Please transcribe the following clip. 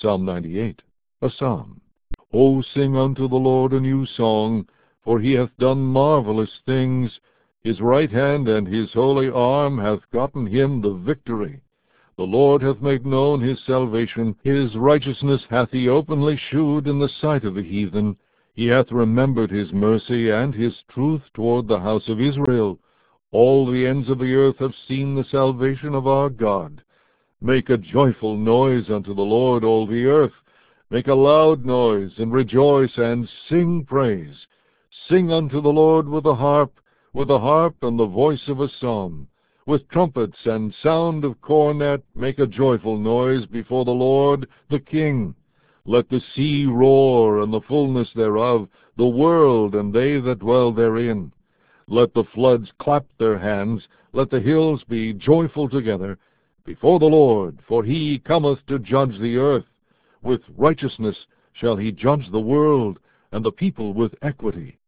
Psalm 98, a psalm. O sing unto the Lord a new song, for he hath done marvelous things. His right hand and his holy arm hath gotten him the victory. The Lord hath made known his salvation. His righteousness hath he openly shewed in the sight of the heathen. He hath remembered his mercy and his truth toward the house of Israel. All the ends of the earth have seen the salvation of our God. Make a joyful noise unto the Lord, all the earth. Make a loud noise, and rejoice, and sing praise. Sing unto the Lord with the harp and the voice of a psalm. With trumpets and sound of cornet make a joyful noise before the Lord, the King. Let the sea roar, and the fullness thereof, the world and they that dwell therein. Let the floods clap their hands, let the hills be joyful together, before the Lord, for he cometh to judge the earth. With righteousness shall he judge the world, and the people with equity.